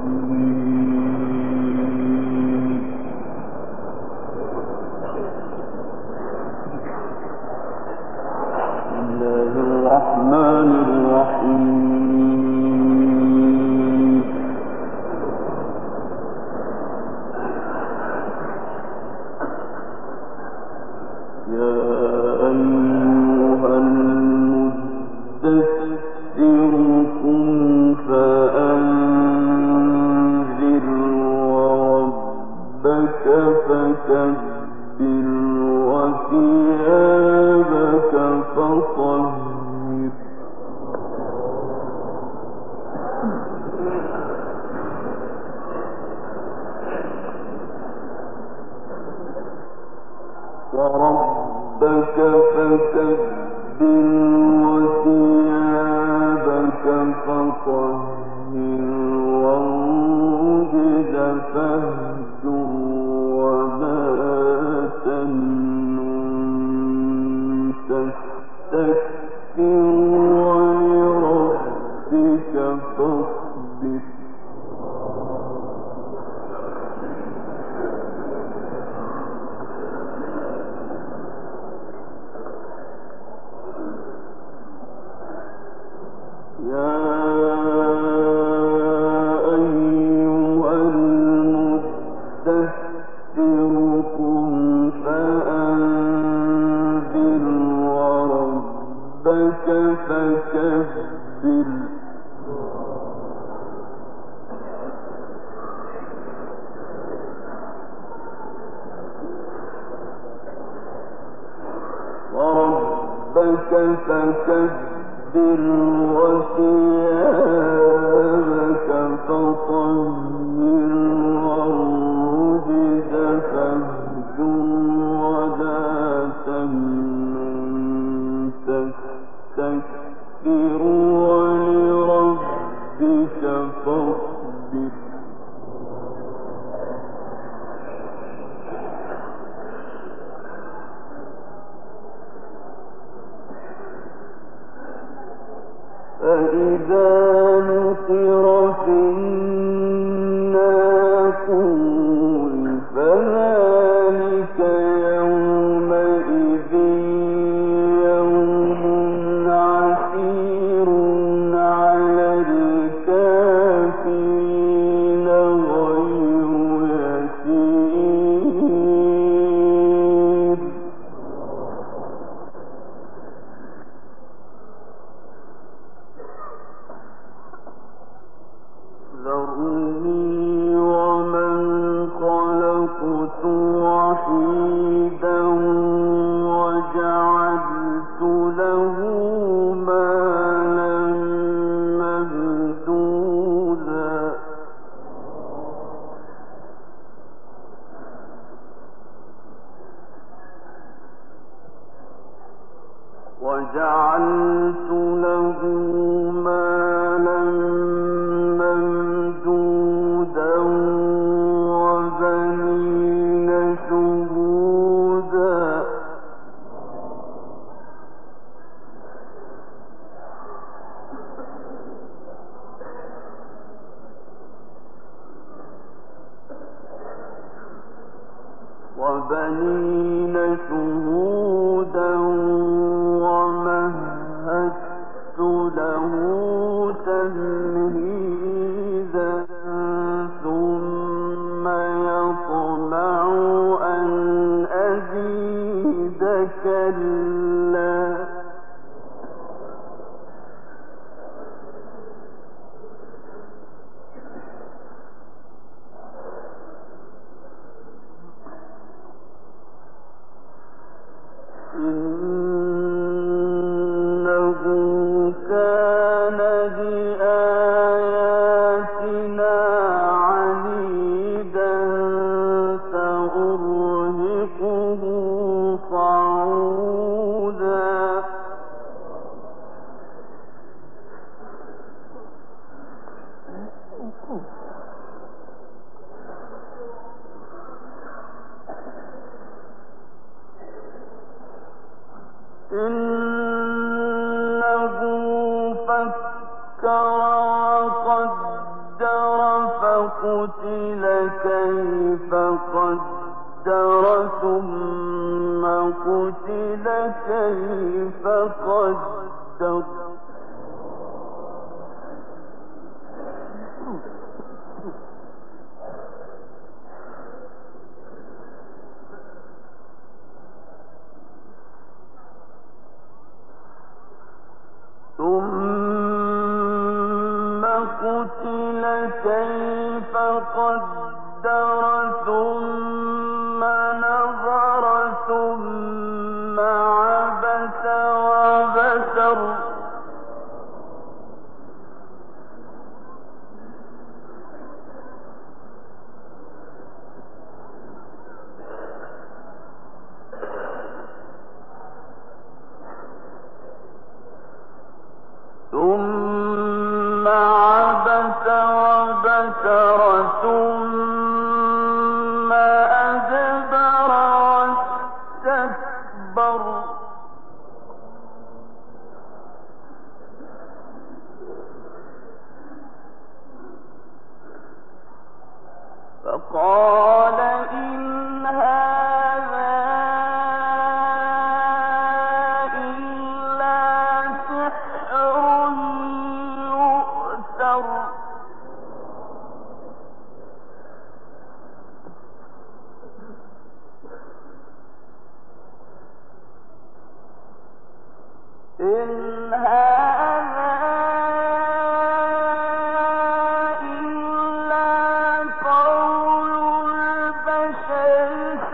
إنه ثم قتل كيف قدر ثم نظر ثم عبس وبسر ثم عبس وبسر ثم أدبر واستكبر فقال إن هذا إلا سحر يؤثر إن هذا إلا قول البشر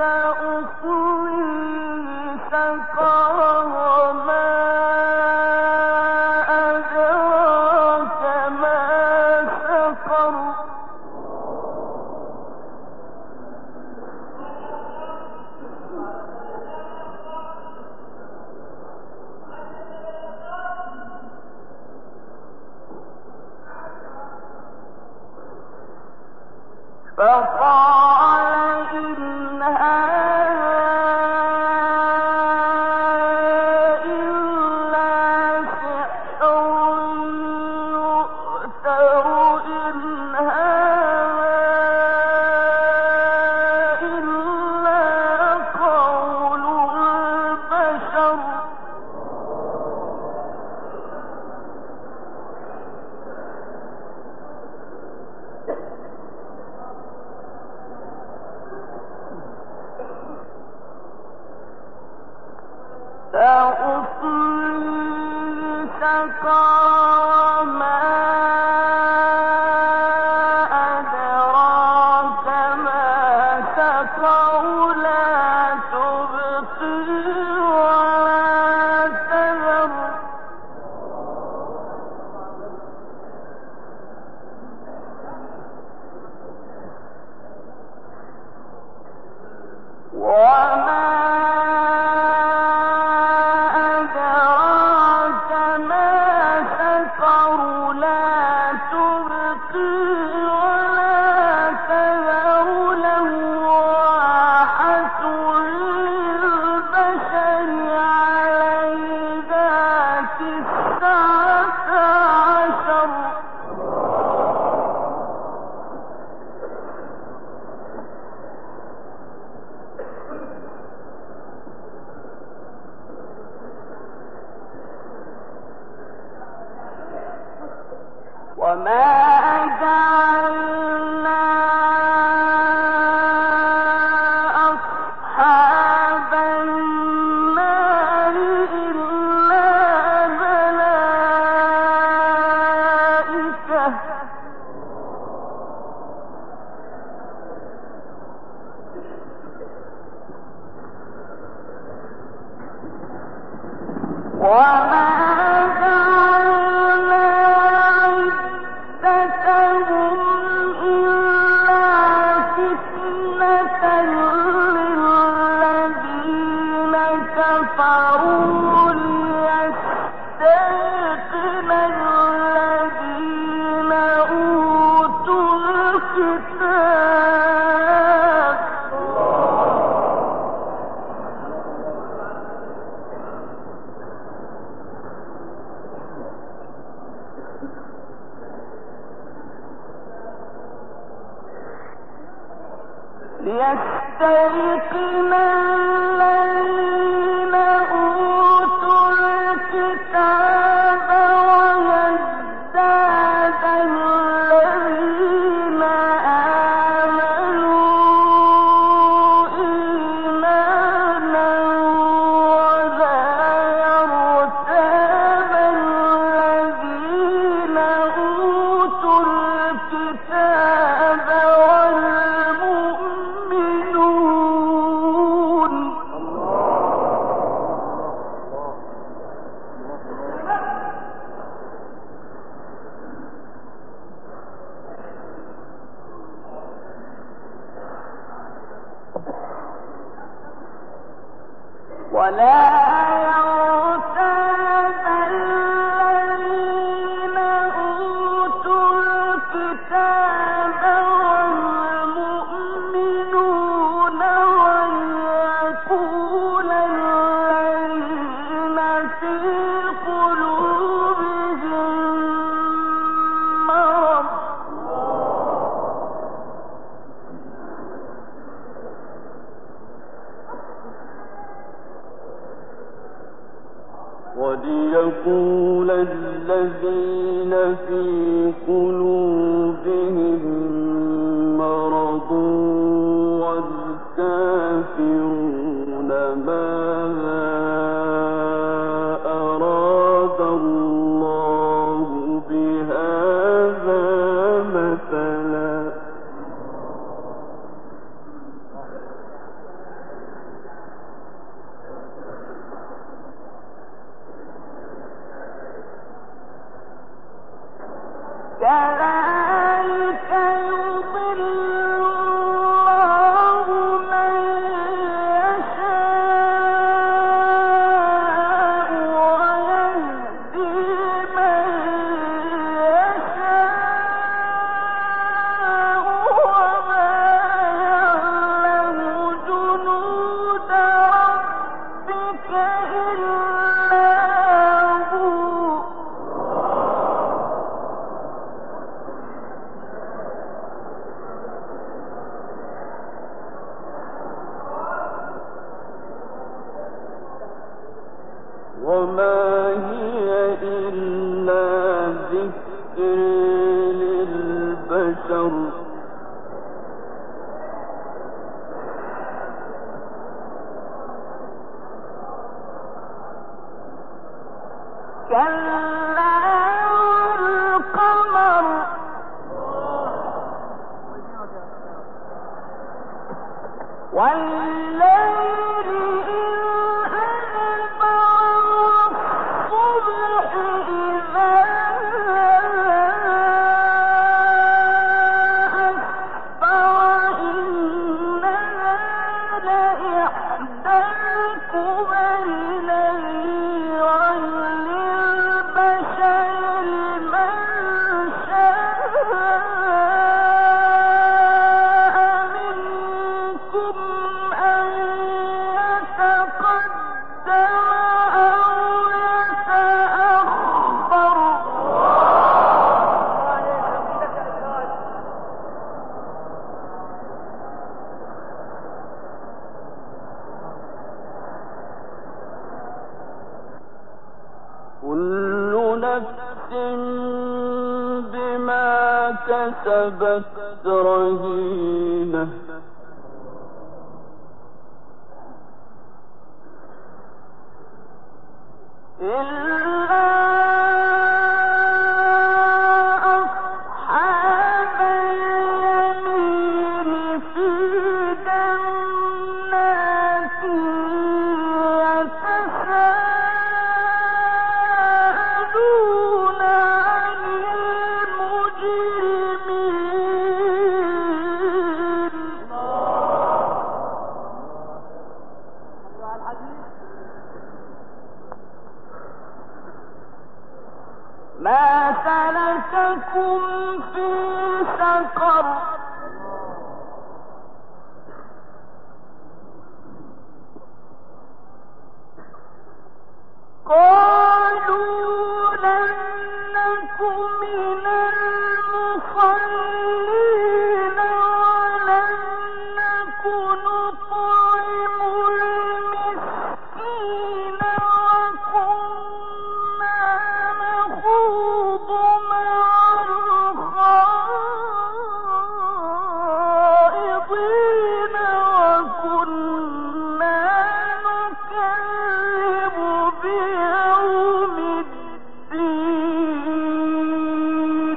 سأصليه سقر وما أدراك ما سقر فقال إن هذا إلا سحر يؤثر إن هذا إلا قول البشر سأصليه سقر ما أدراك ما سقر لا تبقي ولا تذر وما أدراك ما سقر لا تبقي ولا تذر لواحة للبشر عليها 19 وما جعلنا أصحاب النار إلا ملائكة وما جعلنا عدتهم إلا فتنة للذين كفروا ليستيقن الذين أوتوا الكتاب ليستيقن الذين أوتوا الكتاب ويزداد الذين آمنوا إيمانا ولا يرتاب وليقول الذين في قلوبهم مرض والكافرون ماذا أراد الله بهذا مثلا كذلك يضل الله من يشاء ويهدي من يشاء وما يعلم جنود ربك إلا هو وما هي إلا ذكر للبشر كلا والقمر والليل كل نفس بما كسبت رهينة إلا أصحاب اليمين في جنات يتساءلون عن المجرمين ما سلككم في سقر قالوا لن نك من المصلين ولن نك نطعم المسكين وكنا نخوض مع الخائضين وكنا نكذب بيوم الدين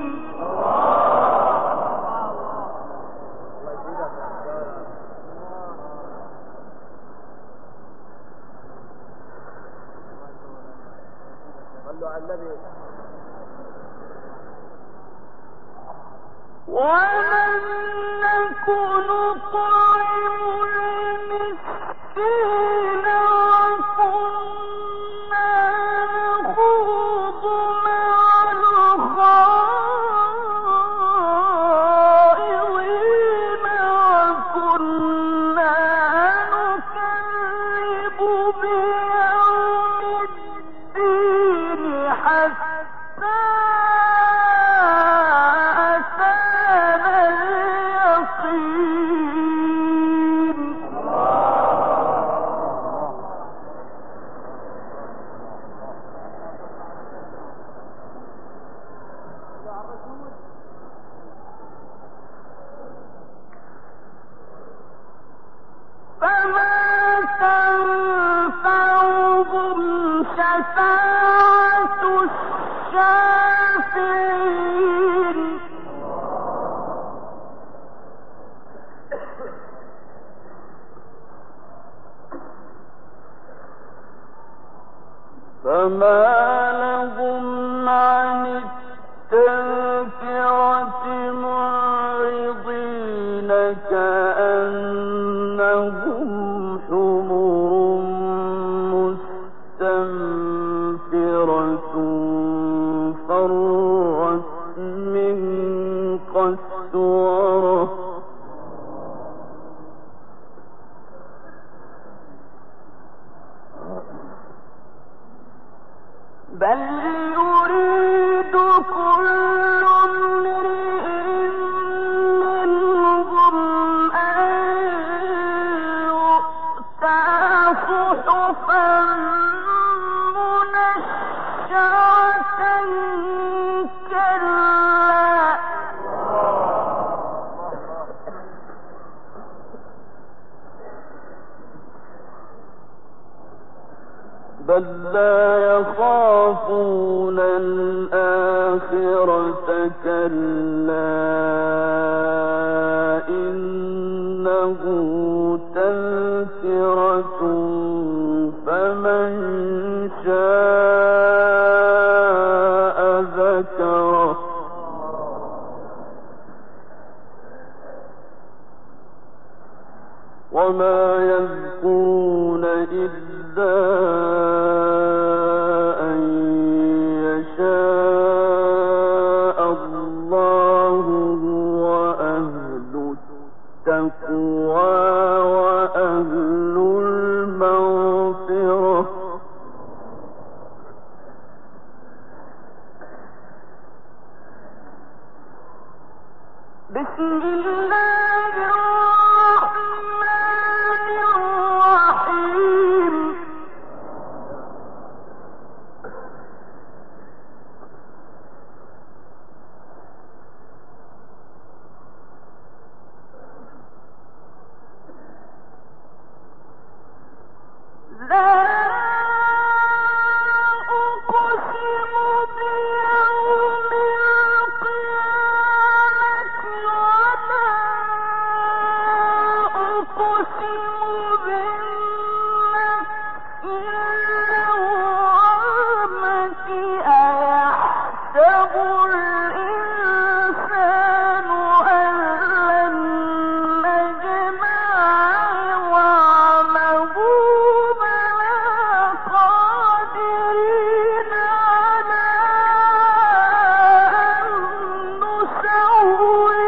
ولن نك نطعم المسكين بل لا يخافون الآخرة كلا إنه تذكرة فمن شاء ذكره وما يذكرون إلا أن يشاء الله هو أهل التقوى وأهل المغفرة بسم الله الرحمن الرحيم لا أقسم بيوم القيامة ولا أقسم بالنفس اللوامة أيحسب الإنسان أن لن نجمع عظامه بلى قادرين على أن نسوي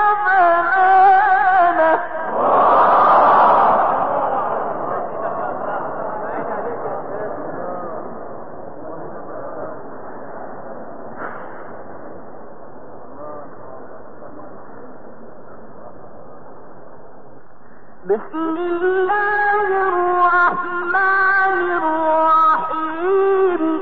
بنانه بسم الله الرحمن الرحيم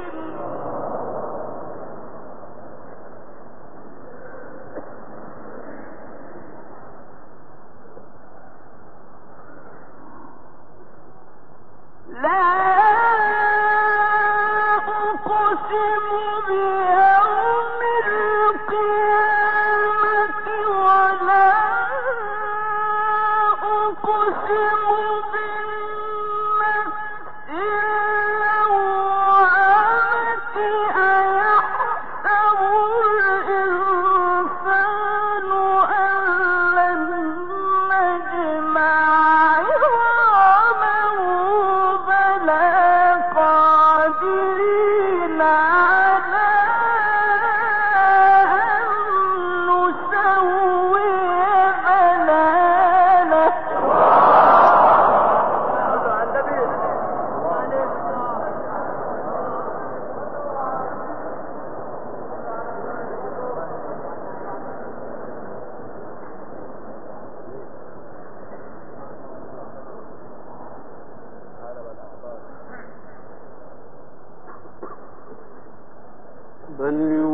لا أقسم بيوم القيامة ولا أقسم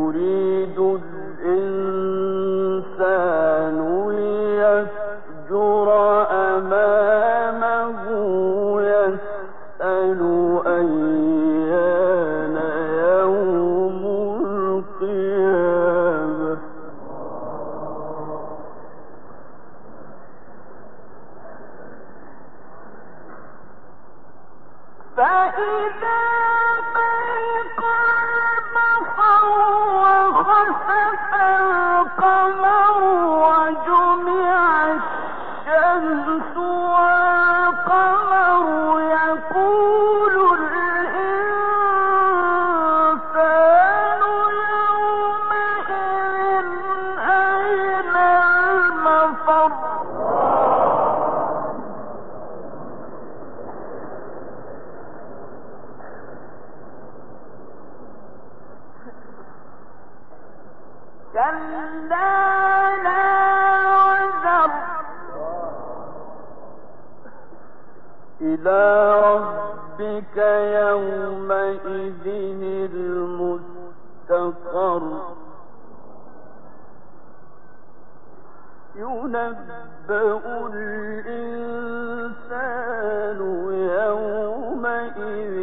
يريد الإنسان ليفجر أمامه يسأل أيان يوم القيامة فإذا برق البصر وخسف القمر وجمع الشمس والقمر يقول الإنسان يومئذ أين المفر كلا لا وزر إلى ربك يومئذ المستقر ينبأ الإنسان يومئذ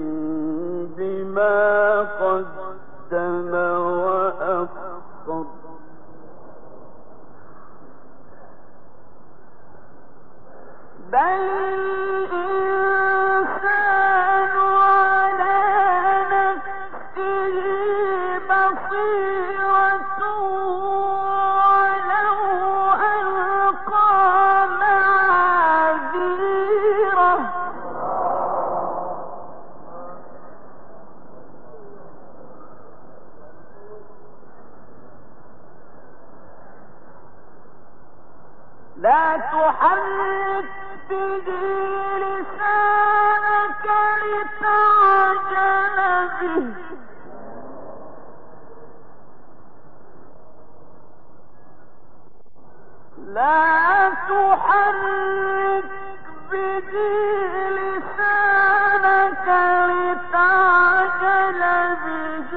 بما قدم وأخر بل الإنسان على نفسه بصيرة ولو ألقى معاذيره لا تحرك به لسانك لتعجل به لا تحرك به لسانك لتعجل به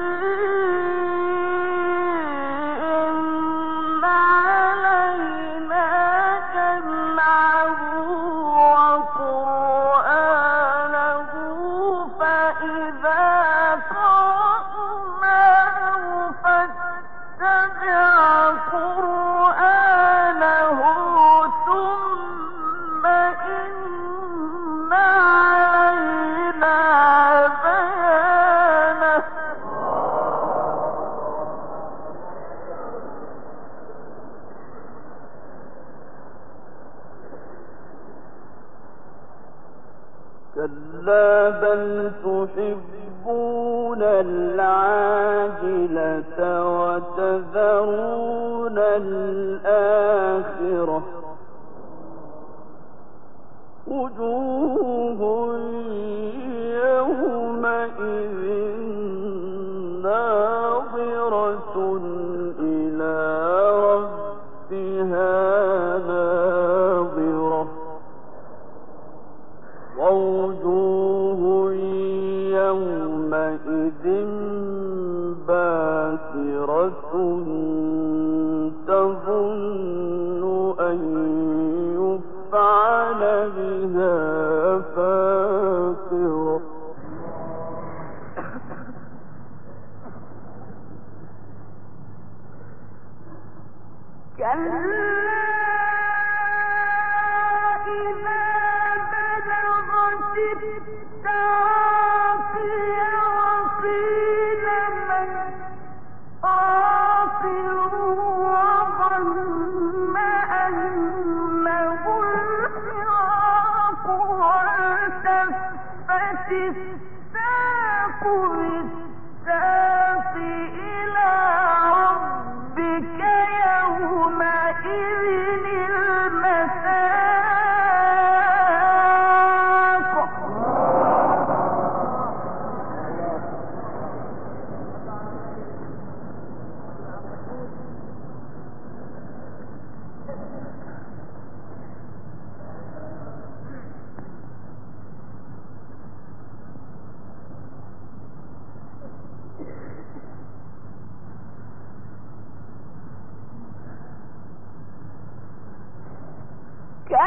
إن علينا جمعه وقرآنه فإذا قرأناه فاتبع قرآنه ثم إن علينا بيانه كلا بل تحبون العاجلة وتذرون الآخرة وجوه يومئذ ناظرة إلى ربها ناظرة ووجوه يومئذ باسرة تظن أن يفعل بها فاقرة الساق بالساق إلى ربك يومئذ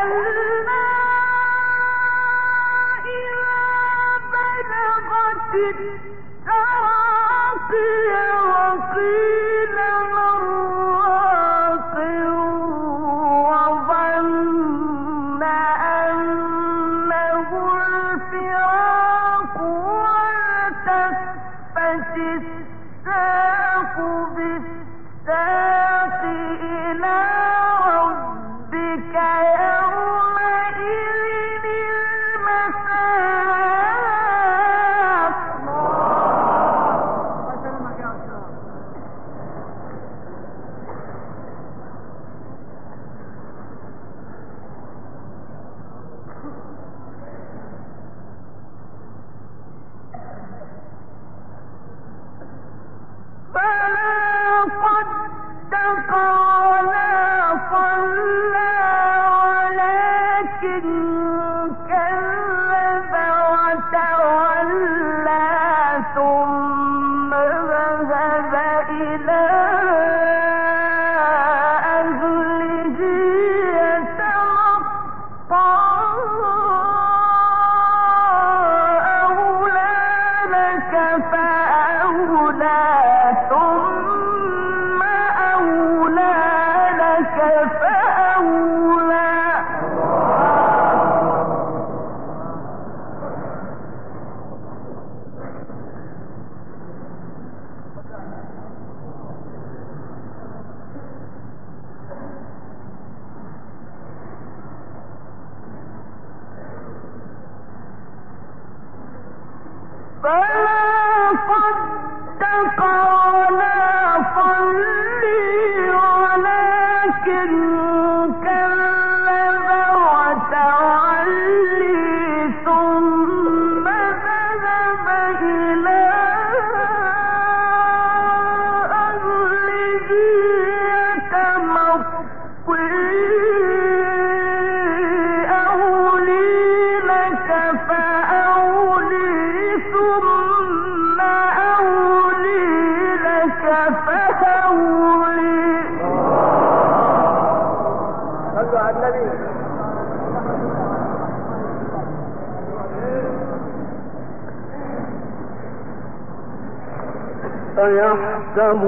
أيحسب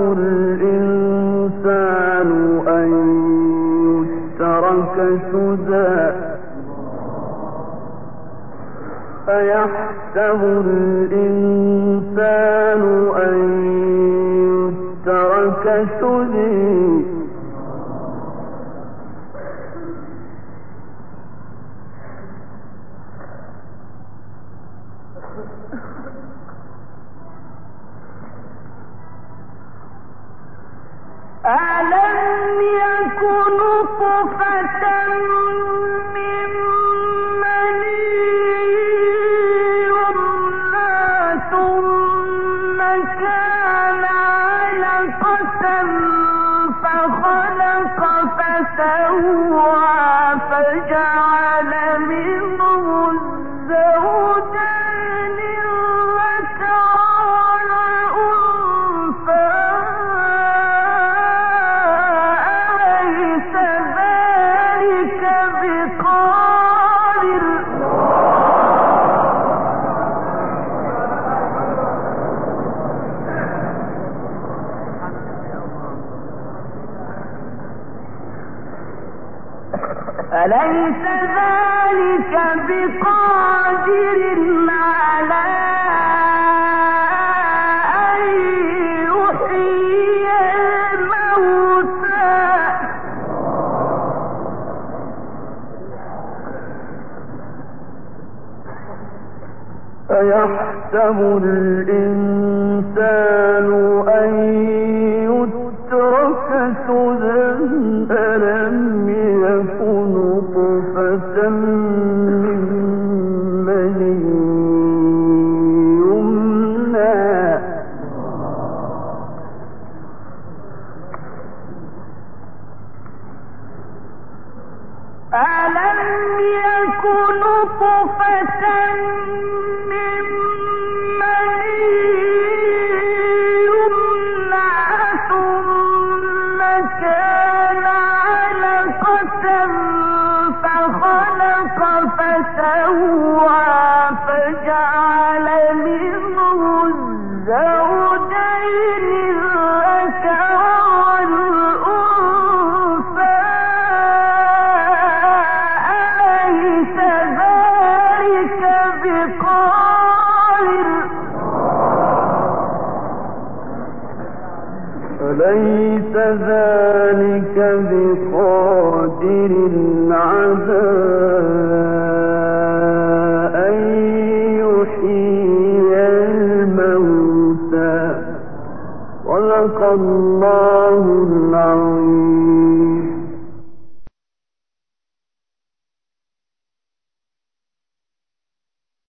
الإنسان أن يترك سدى أيحسب الإنسان أن يترك سدى ألم يكن نطفة من مني يمنى ثم كان علقة فخلق فسوى فجعل منه الزوجين الذكر والأنثى أليس ذلك بقادر على أن يحيي الموتى أيحسب الإنسان أن يترك سدى ألم يكن نطفة من مني يمنى ألم يكن نطفة من مني يمنى ثم كان علقة فخلق ليس ذلك بقادر على أن يحيي الموتى صدق الله